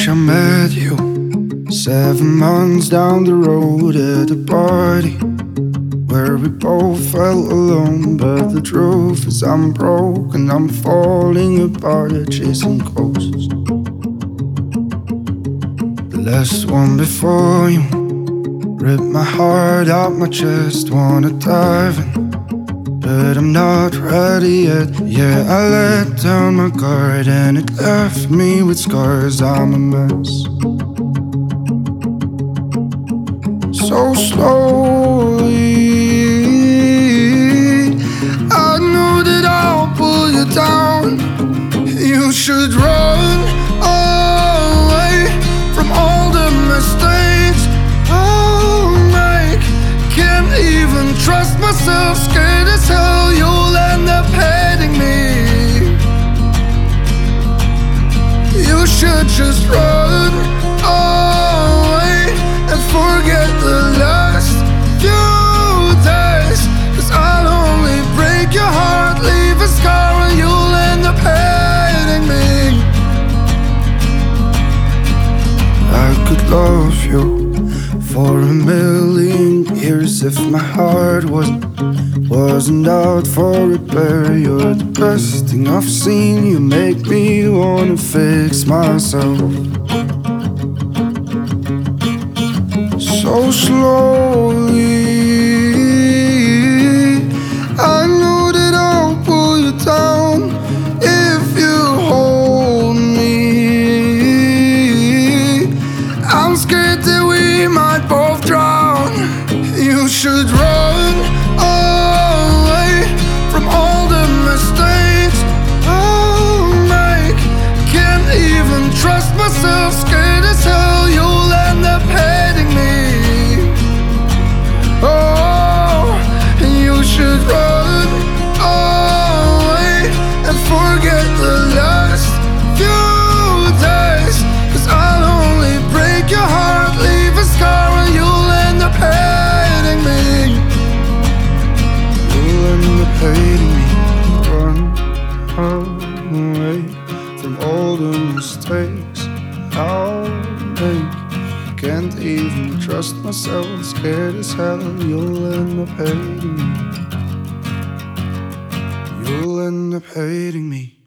I met you 7 months down the road at a party where we both felt alone. But the truth is I'm broken, I'm falling apart at chasing ghosts. The last one before you ripped my heart out my chest. Wanna dive in, but I'm not ready yet. Yeah, I let down my guard and it left me with scars. I'm a mess. So slowly I know that I'll pull you down. You should run away from all the mistakes I'll make. Can't even trust myself, scared as hell you'll end up hating me. You should just run away and forget the last few days, 'cause I'll only break your heart, leave a scar, and you'll end up hating me. I could love you for a million years if my heart wasn't out for repair. You're the best thing I've seen, you make me wanna fix myself. So slowly I know that I'll pull you down if you hold me. I'm scared that we might both drown. You should run away from all the mistakes I'll make. Can't even trust myself, scared as hell you'll end up hating me. Oh, you should run away and forget the last few days, 'cause I'll only break your heart, leave a scar, and you'll end up hating me. You'll end up hating me. Run away from all the mistakes I'll make. Can't even trust myself, scared as hell you'll end up hating me. You'll end up hating me.